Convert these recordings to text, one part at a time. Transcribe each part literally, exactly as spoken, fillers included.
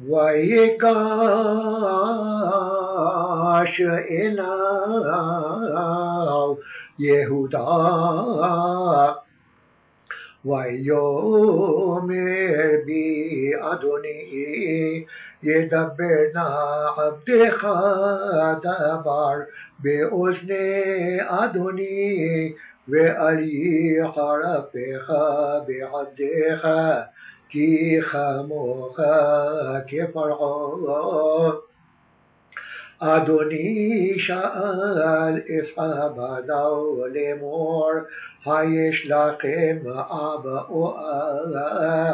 ויגש אליו יהודה ויאמר בי אדוני ידבר נא עבדך דבר באוזני אדוני ואל יחרפך בעבדך כי כמוך כפרעה. אדוני שאל את עבדיו לאמור היש לכם אב או אח?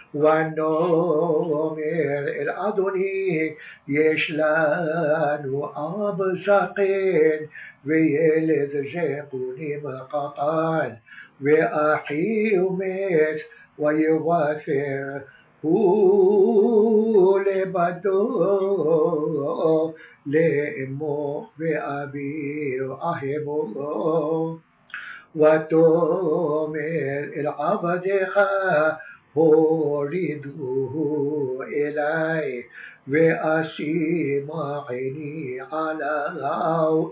ונאמר אל אדוני יש לנו אב זקן וילד זקונים קטן ואחיו מת ויבשר הוא לבדו לאמו ואביו אהבו. ותאמר אל עבדיך הורידוהו אלי ואשים עיני עליו.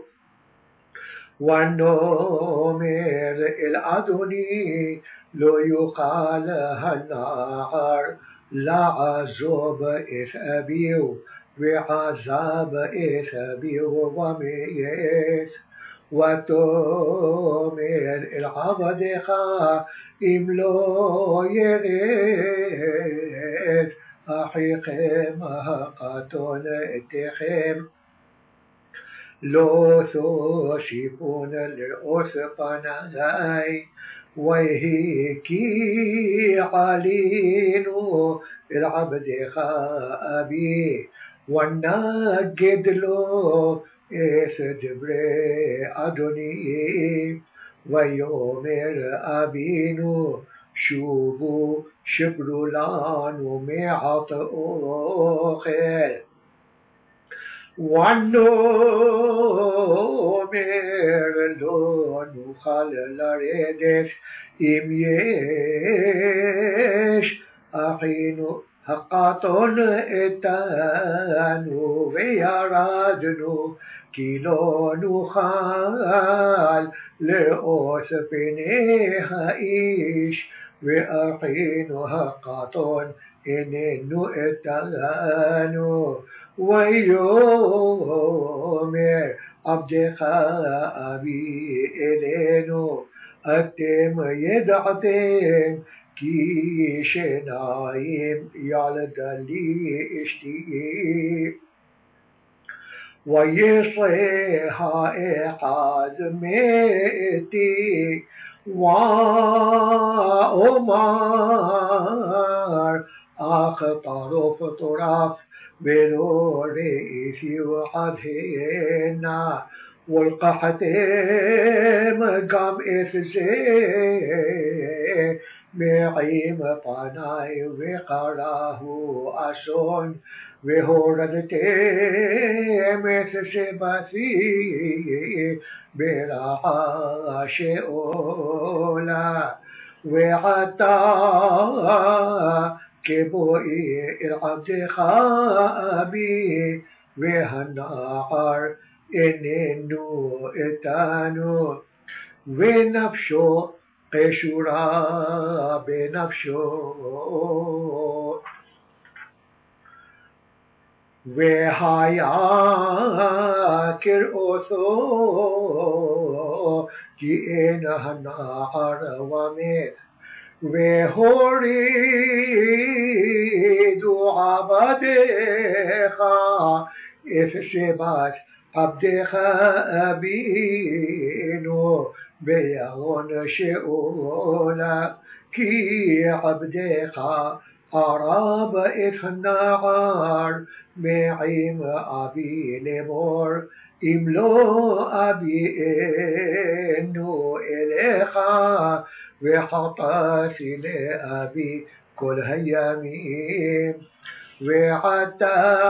ונאמר אל אדוני לא יוכל הנער לעזוב את אביו ועזב את אביו ומת. ותאמר אל עבדיך אם לא ירד אחיכם הקטון אתכם לא תושיבון לראות פני ויהי כי עלינו אל עבדך אבי ונגד לו את דברי אדוני. ויאמר אבינו שובו שברו לנו מעט אוכל. ונאמר לא נוכל לרדת אם יש אחינו הקטון איתנו וירדנו כי לא נוכל לראות פני האיש ואחינו הקטון איננו איתנו. ויאמר עבדך אבי אלינו אתם ידעתם כי שניים ילדה לי אשתי וישרה האחד מאתי ואומר אך טרוף טורף ולא ראיתי עדנה ולקחתם גם את זה מעם פני וקראו אסון והורדתם את שבטי ברעה שאולה. ועתה כבואי אל עבדך אבי והנער איננו איתנו ונפשו קשורה בנפשו. והיה כראותו כי אין הנער ומת. והורידו עבדיך את שבת עבדך אבינו בירון שאולה כי עבדך הרב את הנער מעם אבי לאמור אם לא אביאנו אליך וחטאתי לאבי כל הימים. ועתה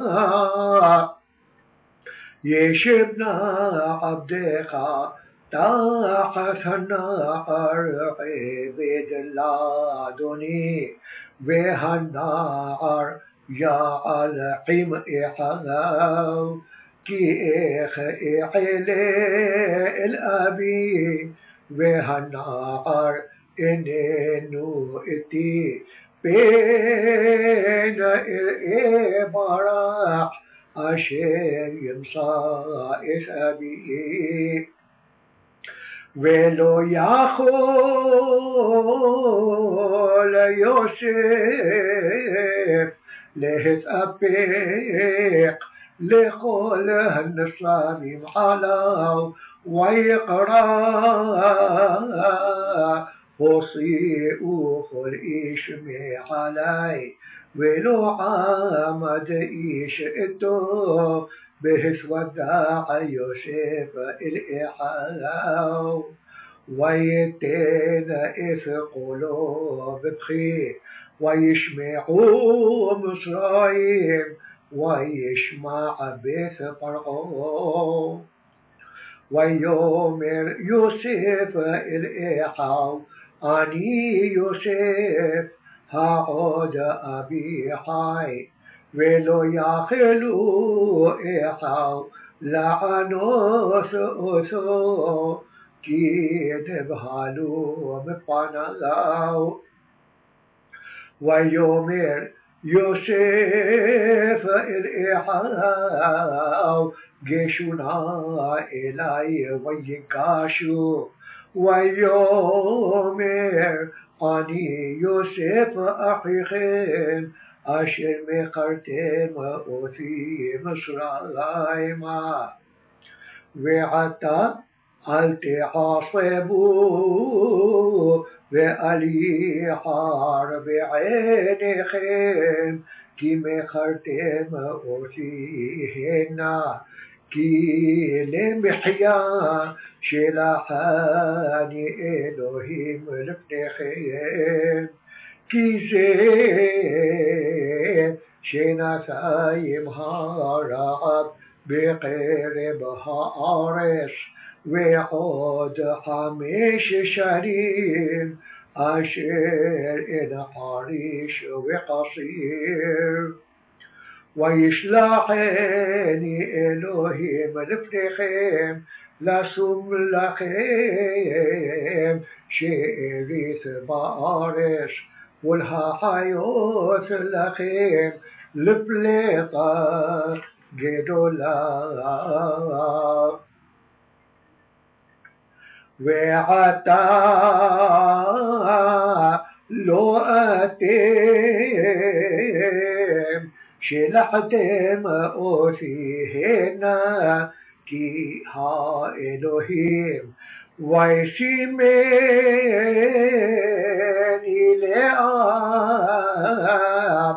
ישב נא עבדך תחת הנער עבד לאדוני והנער يا علقيم إحاو كي إخ إعلي الأبي وهالنار إننو إتي بين الإبراح أشير يمصى إسابي ולא יכול יוסף להתאפק לכל הנסרים עליו ויקרא הוציאו כל איש מעלי ולא עמד איש איתו בהתוודע יוסף אל אחיו ויתן את קולו בבכי וישמעו מצרים וישמע בית פרעה ויאמר יוסף אל אחיו אני יוסף העוד אבי חי ולא יכלו אחיו לענוס אותו כי נבהלו מפניו ויאמר יוסף אל אחיו גשו נא אלי ויגשו ויאמר אני יוסף אחיכם אשר מכרתם אותי מצרימה ועתה אל תעצבו ואל יחר בעיניכם כי מכרתם אותי הנה כי למחיה שלחני אלוהים לפניכם כי זה שנתיים הרעב בקרב הארץ ועוד חמש שנים אשר אין חריש וחסיר וישלחני אלוהים לפניכם לשום לכם שארית בארץ ולהחיות לכם לפלטה גדולה ועתה לא אתם שלחתם אותי הנה כי האלוהים וישימני לעם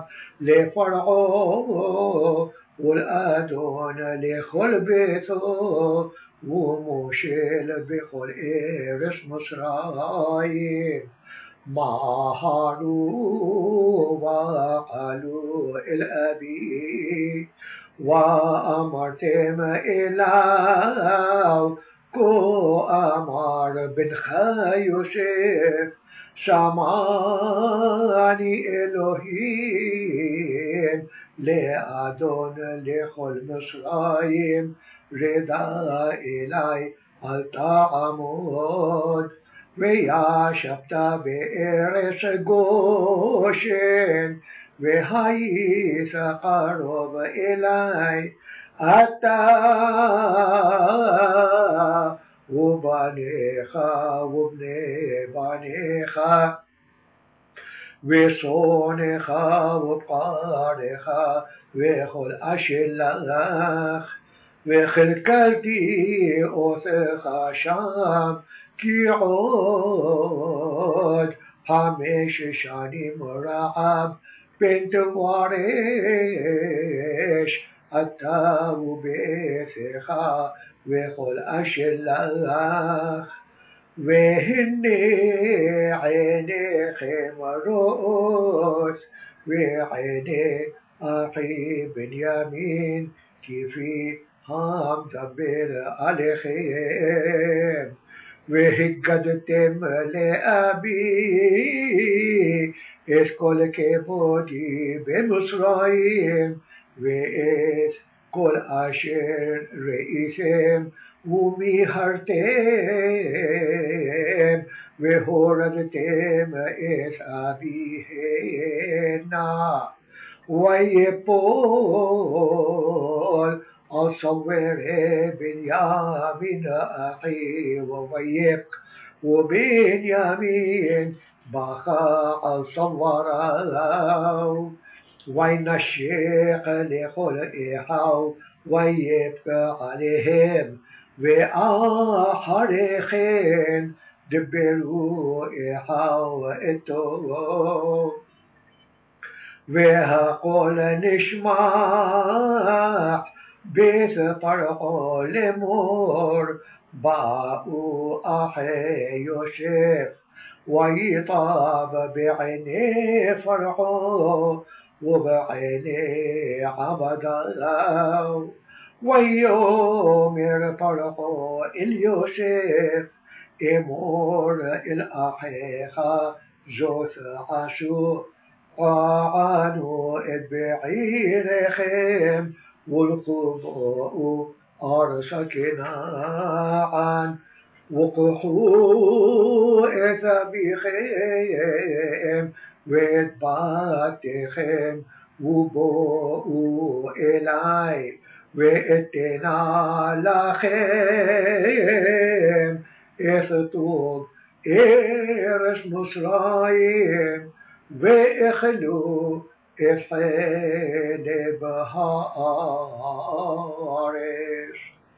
לפרעה ולאדון לכל ביתו ומושל בכל ארץ מצרים מהרו ועלו אל אבי ואמרתם אליו כה אמר בנך יוסף שמעני אלוהים לאדון לכל מצרים רדה אלי אל תעמוד וישבת בארץ גושן והיית קרוב אלי אתה ובניך ובני בניך ושונך ובקריך וכל אשר לך וכלכלתי אותך שם כי עוד חמש שנים רעב פן תבורש אתה וביתך וכל אשר לך והנה עיניכם רואות ועיני אחי בנימין כפי המדבר עליכם והגדתם לאבי את כל כבודי במצרים, ואת כל אשר ראיתם ומיהרתם, והורדתם את אבי הנה, ויפול על צווארי בנימין אחי, ויבך ובנימין בכה על צוואריו, וינשק לכל אחיו ויבכה עליהם, ואחרי כן דברו אחיו איתו, והקול נשמע בית פרעה לאמור, באו אחי יוסף, ויטב בעיני פרעה ובעיני עבדיו, ויאמר פרעה אל יוסף, אמור אל אחיך זאת עשו, פענו את בעיריכם, ולכו בואו ארץ כנען, וקחו את אביכם ואת בתיכם, ובואו אלי, ואתנה לכם את טוב ארץ מצרים, ואכלו את חלב הארץ.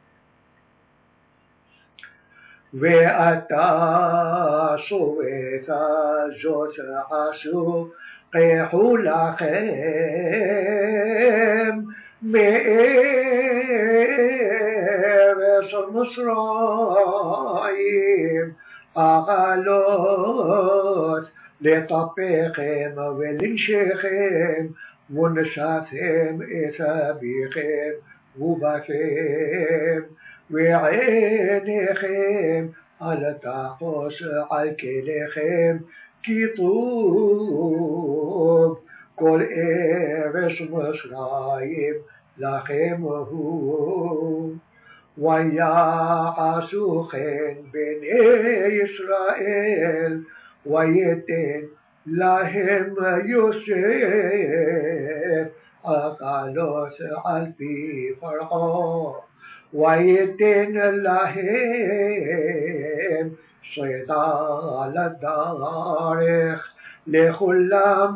ואתה שובעת זאת עשו, קחו לכם מארץ מצרים אכלות לטפכם ולנשיכם, ונשאתם את אביכם ובכם, ועיניכם אל תחוס על כליכם, כי טוב כל ארץ מצרים לכם הוא. ויעשו כן בני ישראל, ויתן להם יוסף אכלות על פי פרעה, ויתן להם שידה על הדרך, לכולם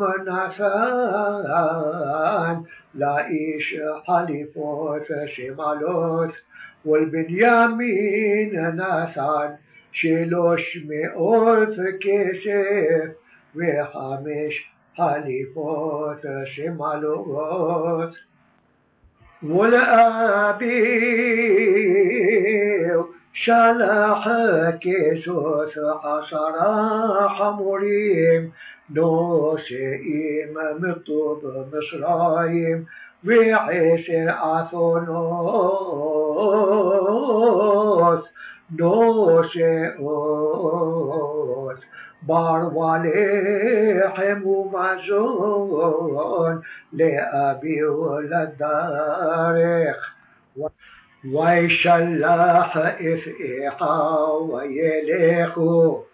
נתן לאיש חליפות שמלות, ולבנימין נתן שלוש מאות כסף וחמש חליפות שמלות. ולאביו שלח כסף עשרה חמורים נושאים מטוב מצרים, ועשר אתונות נושאות בר ולחם ומזון לאביו לדרך. וישלח את אחיו וילכו,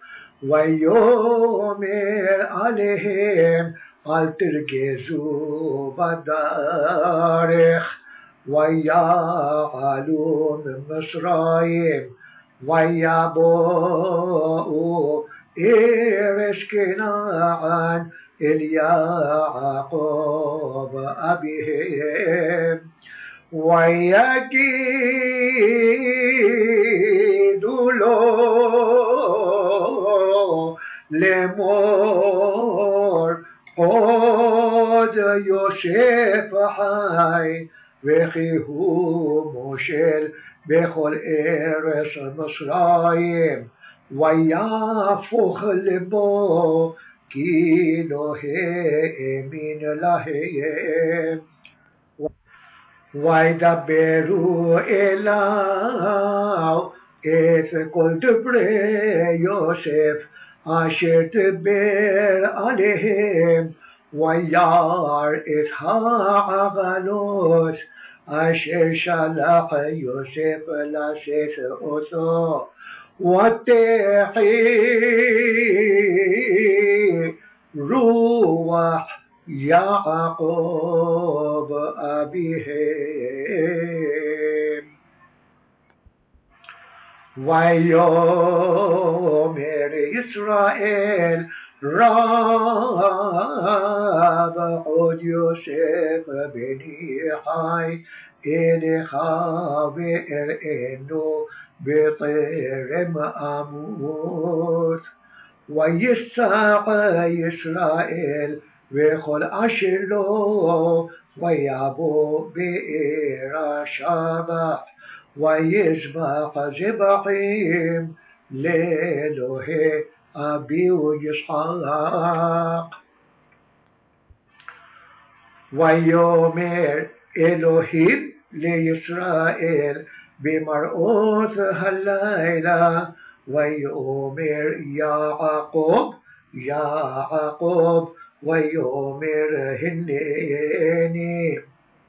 ויאמר עליהם אל תרגזו בדרך, ויעלו ממצרים, ויבואו ארץ כנען אל יעקב אביהם, ויגידו לו לאמור, עוד יוסף חי, וכי הוא מושל בכל ארץ מצרים, ויהפוך לבו כי לא האמין להם. וידברו אליו את כל דברי יוסף אשר דבר עליהם וירא את העגלות אשר שלח יוסף לשאת אותו ותחי רוח יעקב אביהם. ויאמר ישראל רב עוד יוסף בני חי אליך ואראנו בטרם אמות. ויסע ישראל וכל אשר לו ויבוא באר השבח ויזבח זבחים לאלוהי אביהו ישחק. ויאמר אלוהים לישראל במראות הלילה ויאמר יעקב יעקב ויאמר הנני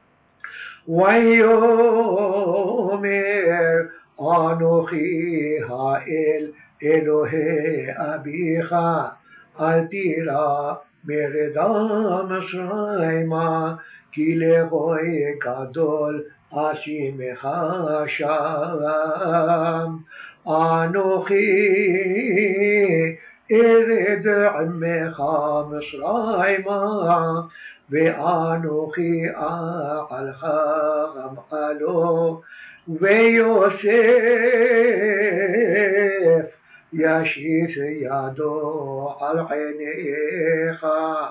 ויאמר אנוכי האל אלוהי אביך אל תירא מרדה מצרימה כי לגוי גדול אשימך שם. אנוכי ארד עמך מצרימה ואנוכי אכלך גמלו ויוסף ישית ידו על עיניך.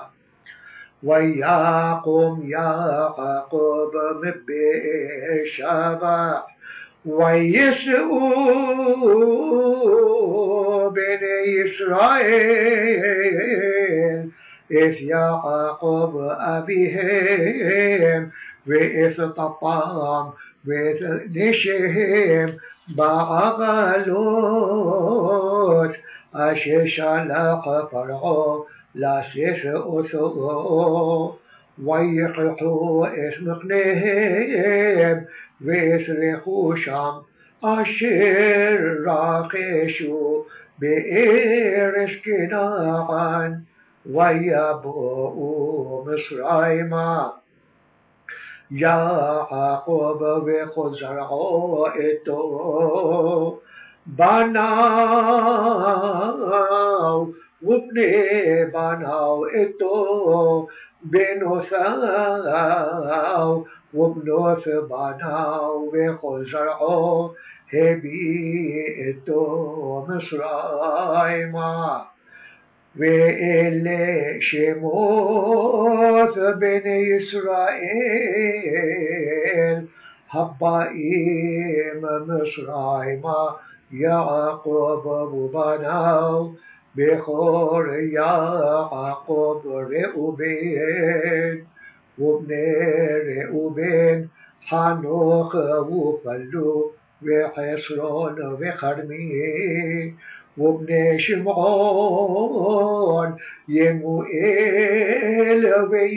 ויקום יעקב מבאר שבע וישאו בני ישראל את יעקב אביהם ואת טפם ואת נשיהם בעגלות אשר שלח פרעה לשאת אותו ויקחו את מקניהם ואת רכושם אשר רכשו בארץ כנען ויבואו מצרימה. יעקב וכל זרעו איתו בניו ובני בניו איתו בנותיו ובנות בניו וכל זרעו הביא איתו מצרימה. ואלה שמות בני ישראל הבאים מצרימה יעקב ובניו בכור יעקב ראובן ובני ראובן חנוך ופלו וחסרון וכרמי ובני שמעון ימואל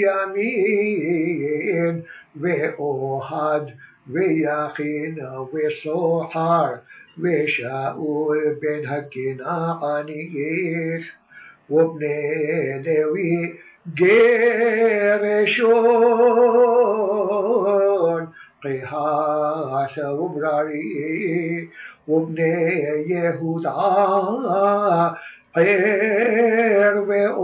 וימין ואוהד ויכין וסוחר ושאול בן הכנענית ובני לוי גרשון קהת ובררי ובני יהודה ער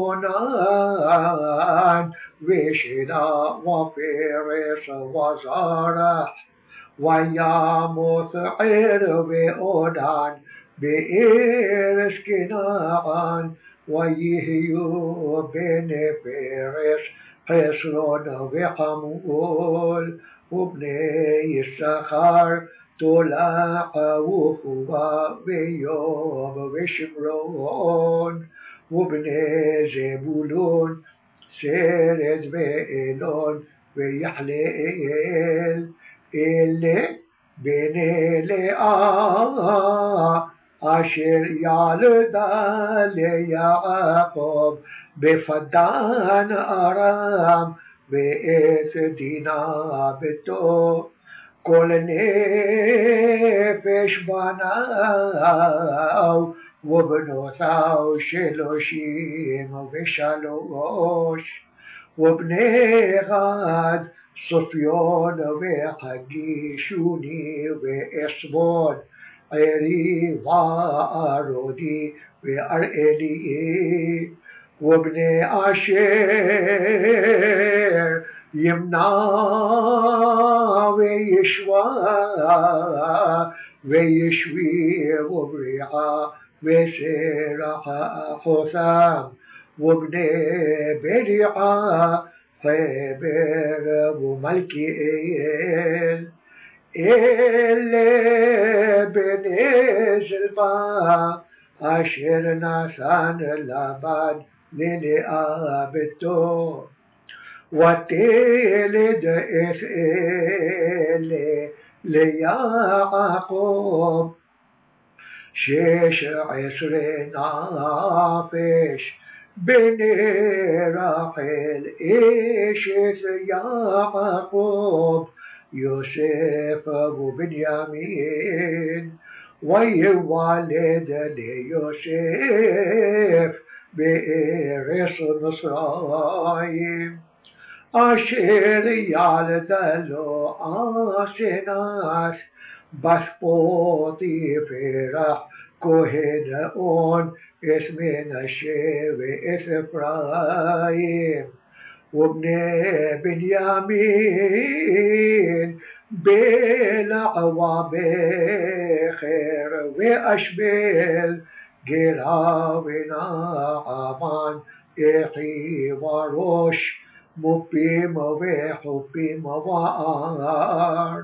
ועונן ושלה ופרס וזרח וימות ער ועונן בארץ כנען ויהיו בני פרס חסרון וחמול ובני יששכר תולה ופועה ויוב ושמרון ובני זבולון סרט ואלון ויחלאל אלה בני לאה אשר ילדה ליעקב בפדן ארם ואת דינה ביתו כל נפש בניו ובנותיו שלושים ושלוש ובני גד סופיון וחגישוני ואסבון ערי וערודי ואראלי ובני אשר ימנע וישוע וישבי ובריחה וסרח חותם ובני בריחה חבר ומלכיאל אלה בני זלפה אשר נתן לבן ללאה ביתו ותלד את אלה ליעקב שש עשרה נפש בני רחל אשת יעקב יוסף ובנימין ויוולד ליוסף בארץ מצרים אשר ילדה לו אסנת בת פוטיפרה כהן און את מנשה ואת אפרים ובני בנימין בלע ובכר ואשבל גרה ונעמן אחי וראש מופים וחופים וארד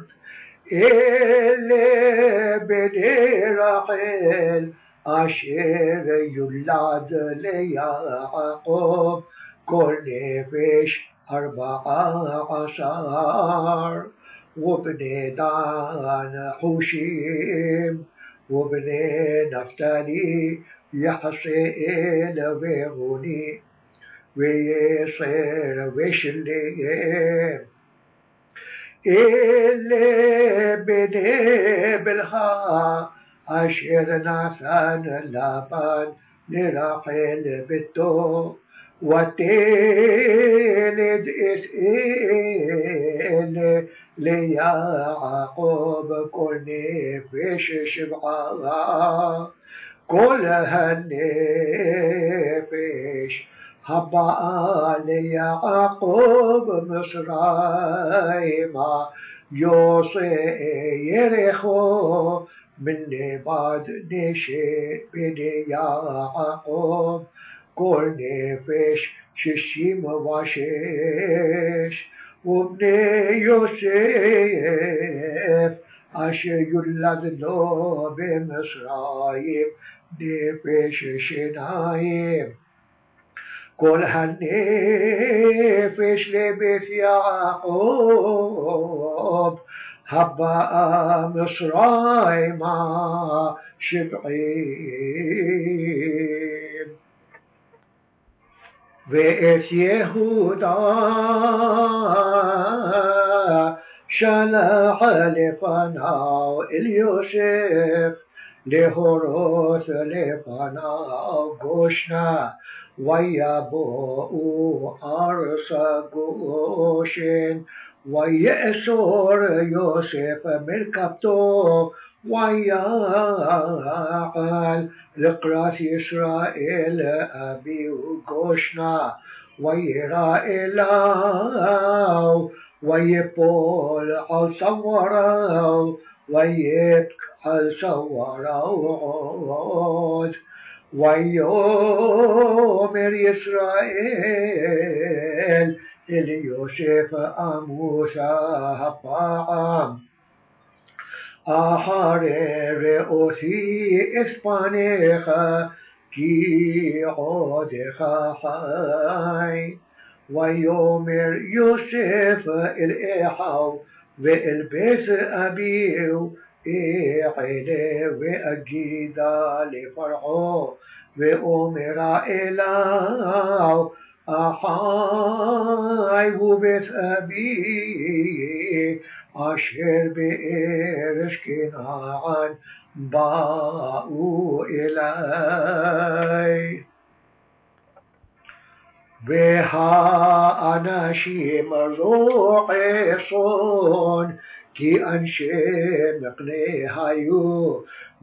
אלה בני רחל אשר יולד ליעקב כל נפש ארבעה עשר ובני דן חושים ובני נפתלי יחסאל ורוני ויסר ושלם אלה בני בלחה אשר נתן לבן לרחל ביתו ותלד את אלה ליעקב כל נפש שבעה כל הנפש הבאה ליעקב מצרימה יוצא יריחו מלבד נשי בני יעקב כל נפש שישים ושש ובני יוסף אשר יולד לו במצרים נפש שניים כל הנפש לבית יעקב הבאה מצרימה שבעים ואת יהודה שלח לפניו אל יוסף להורות לפניו גושנה ויבואו ארצה גושן ויאסור יוסף מרכבתו ויעל לקראת ישראל אביהו גושנה וירא אליו ויפול על צווארו ויבק על צווארו עוד ויאמר ישראל אל יוסף עמוסה הפעם אחרי ראותי את פניך כי עודך חי ויאמר יוסף אל אחיו ואל בית אביהו إعلى وأجيدا لفرحه وأمر إله أحاي وبث أبي أشهر بإرش كنعان باءوا إلي بها أناشيم روحي صون كي أنشي مقني هايو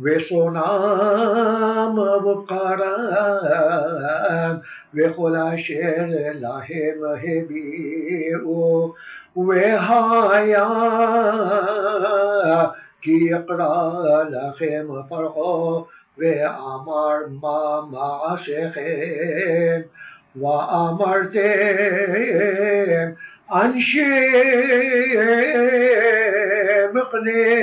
وصنام بقرام وخل أشير لهم هبيئو وهايا كي يقرأ لهم فرحو وأمر ما معشخهم وأمرتم أنشي مقني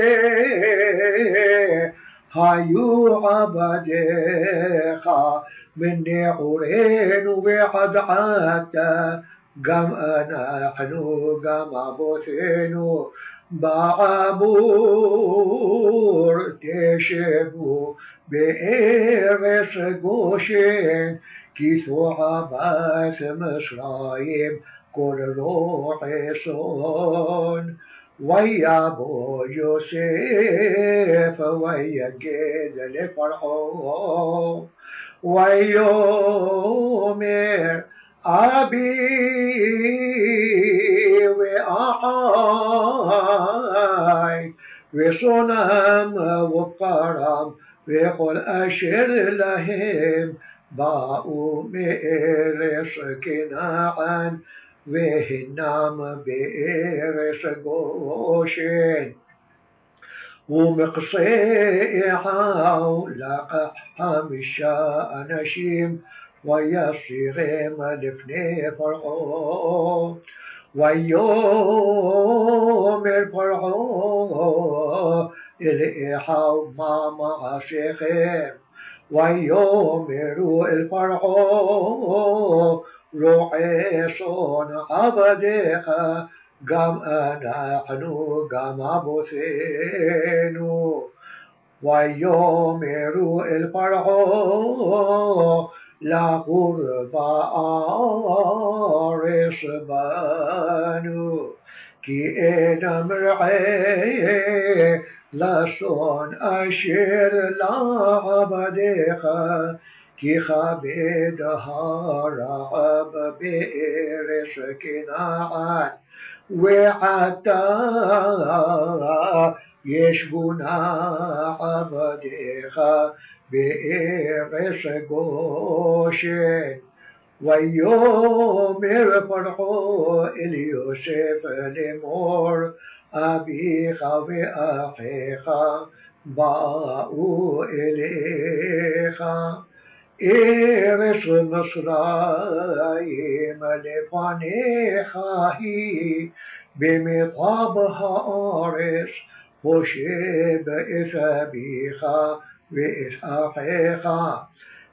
هايو عبديخا من نحورين وبعد حتى قم نحن قم أبوثينو بعبور تشبو بإرس قوشين كيسو عباس مصرايم كل روح صون ويا ابو يوسف ويا جد لفرحو ويومر أبي وأحاي وصنم وقرم وقل أشر لهم باءوا بإرس كنعان وهنام بإرس قوشين ومقصيحاو لقى حمشا أناشيم ويصيغم لفني فرحو ويوم الفرحو الإيحاو ما معشيخم ويومروا الفرحو روحي صون عبديخا قام نحن قام أبوثينو ويومروا الفرحو لا غربة آرس بانو كي إنا مرعي لسون أشير لعبديخا كي خبيدها رعب بإرس كنعان وحتى يشبنا عبديخا بإرس قوشين ويوم فرحو اليوسف لمور أبيخا وأخيخا باءوا إليخا إرس مصرايم لفنيخا هي بمطابها أرس خشب إثابيخا وإسحاقيخا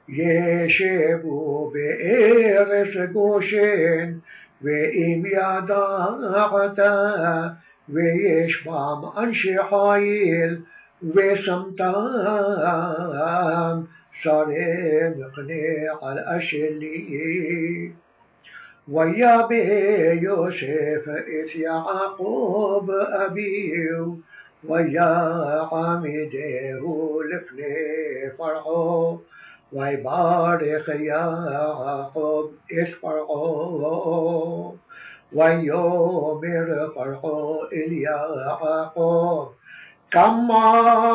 يشبوا بإرس قوشين وإم يدعتا ويشبام أنشي حايل وسمتام صارم قنيع الأشلي ويا بي يوسف إذ يعقوب أبيه ويا عمده لفني فرحو ويبارك يعقوب إذ فرحو ويومر فرحو إليعقوب كما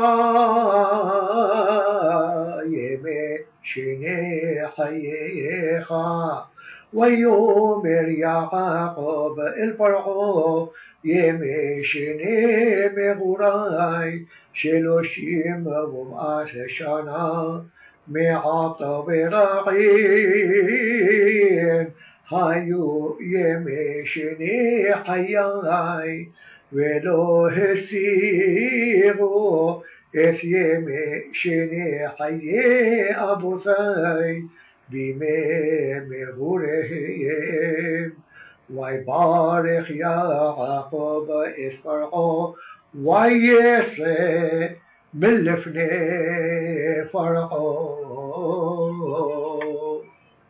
يمي شني حيخا ويومر يعقوب الفرحو يمي شني مغراي شلوشيم ومعاش شانا معطب راعين هايو يمي شني حياي ولو هسيغو إث يمي شني حيي أبو ثاي بمي مغورهم ويبارك يعقوب إسفرعو ويسي من لفني فرعون.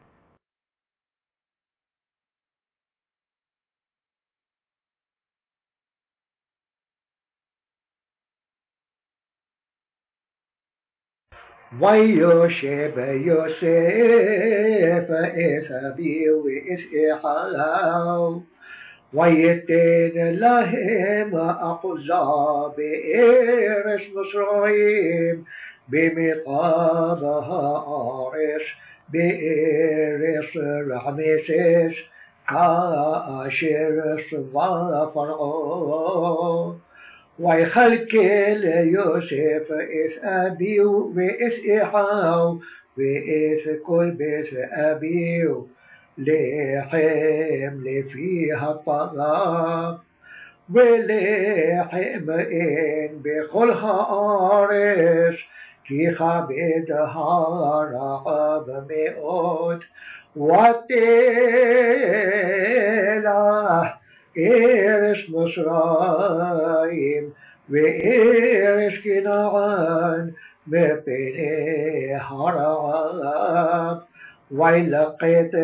ويوشب يوسف إسابي وإسحاق ويتن لهم أحزاب إرس مصرين بمقاضها أرس بإرس رحمسس كاشر صفا فرعون. ويخلق ليوسف إس أبيو وإس إحاو وإس كل بيس أبيو لحم لفيها الطلاق ولحم إن بخلها أرش كي خبيدها رعب مئات وتلا إرش مصرايم وإرش كنعان مبني هرعاب. ويلقيت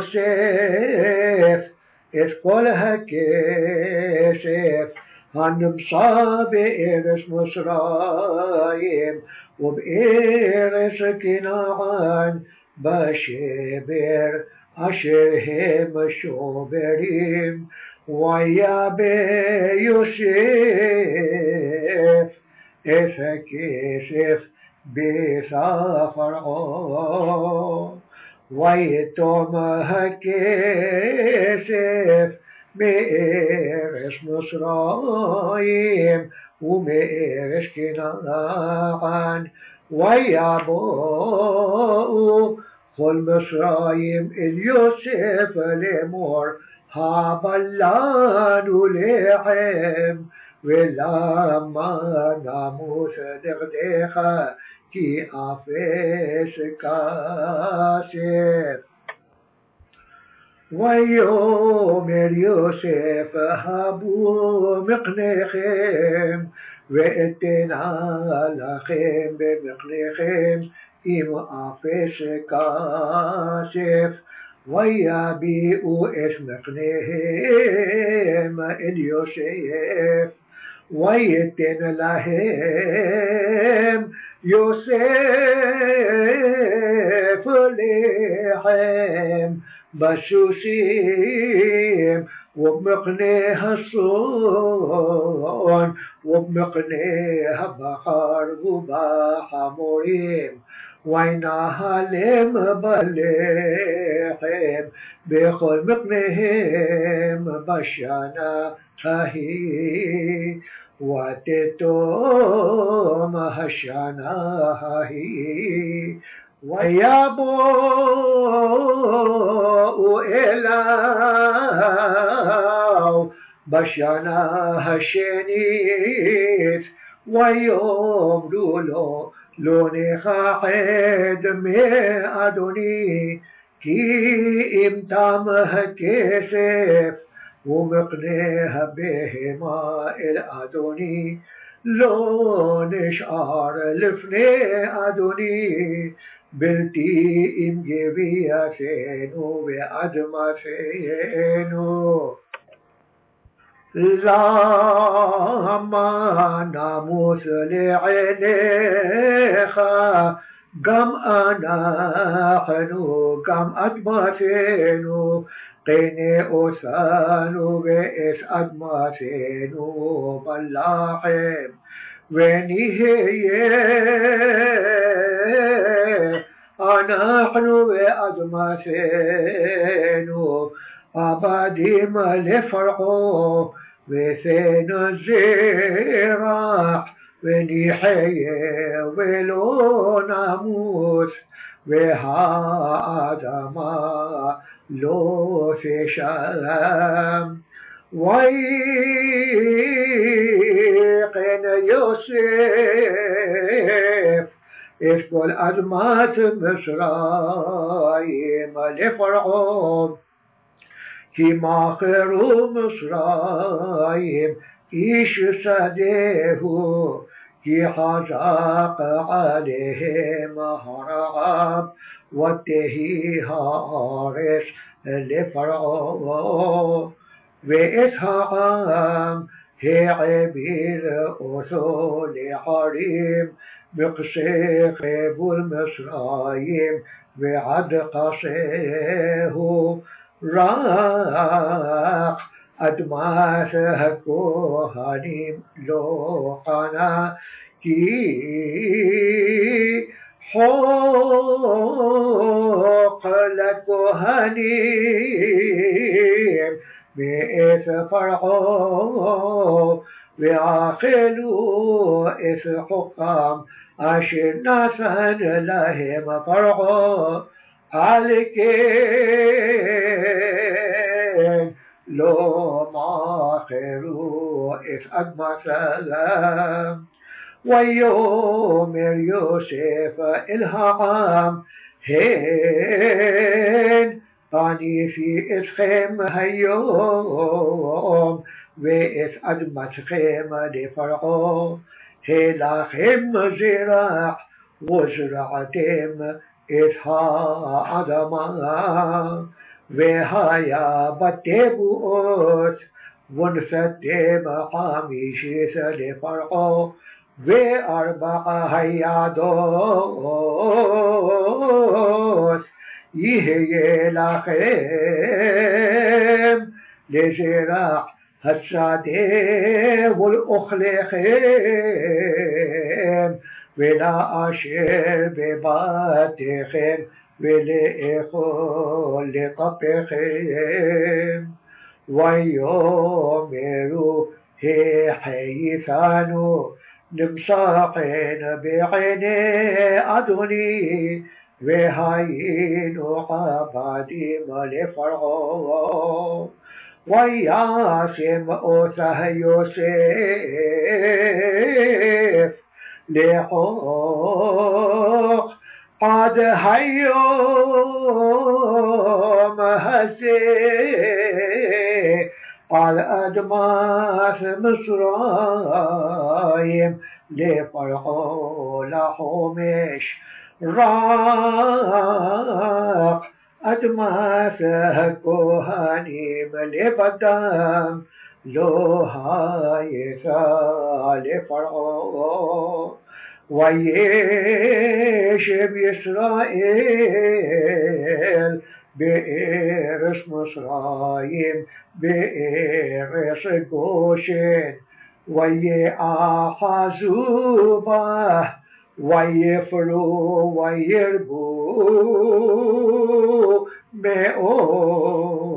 يوسف إذ قلها كيسف هنمصى بإرش مصرايم وبإرش كنعان بشبر أشر هم شوبريم. ويا بيوسف إذا كيسف بسافر عون ويتم هكيسف مئرش مصرايم ومئرش كنعان. ويابو كل مصرايم اليوسف لمور هابلان لحم ولما ناموس دغدغة كي أفيس كاسف. ويومر يوسف هابو مقنخم وإتنا لخم بمقنخم إم أفيس كاسف. ويبيئوا اسم مقنهم اليوسف ويتن لهم يوسف لحم بسوسيم وبمقنيها الصون وبمقنيها بحر وبحموريم. وينهلم بلحم بكل مقنهم بشانا هاهي وتتوم هشانا هاهي. ويابو إلاو بشانا هشنيت ويوم دولو لوني خاحد مي أدوني كي امتامه كيسف ومقنيها بهما الأدوني لون شعر لفني أدوني بلتي إم جبيا فينو بأدما فينو. لما ناموس لعينيخا قم أنا حنو قم أدماتينو قيني أسانو بإس أدماتينو بلاحم ويني هي أنا حنو بأدماتينو أبادي ما لفرحو وثين الزراح ونيحية ولو ناموس وهذا ما لو في شام. ويقن يوسف إسكول أزمات مصرايم لفرعون كما خير مصرايم إيش سديه كي حزاق عليهم هرعب وتهي هارس لفرعون وإسحاق هي عبير أصول حريم بقصي خيب المصرايم وعد قصيه راق أدماس الكهانيم لوقنا كي حق لكهانيم بإث فرعون وعقلوا إث حكام أشر ناسا لهم فرعون عليكين لو ما خيروا إذ أدمى سلام ويوم يوسف إلهام هين أني في إسخيم هيوم وإذ أدمت خيم لفرعون هلا خيم زراع وزرعتم إذها أدما وهايا بتبوت ونفتم خميشيس لفرعون وأربع هيادوت يهي لخيم لزراع السادة والأخلخيم ولا أشير بباتخيم ولإخول لطبخيم ويومروا هي حيثانو نمساقين بعيني أدوني وهاينو عبادي لفرعون وياسم أوثه يوسف لحوق قد هيوم هزي قال أدماث مصرايم لفرعون لحومش راق أدماث كهانيم لبدام لو هايثا لفرعون ويشب إسرائيل بإرس مصرايم بإرس غوشن ويأخذوا به ويفروا ويربوا مئو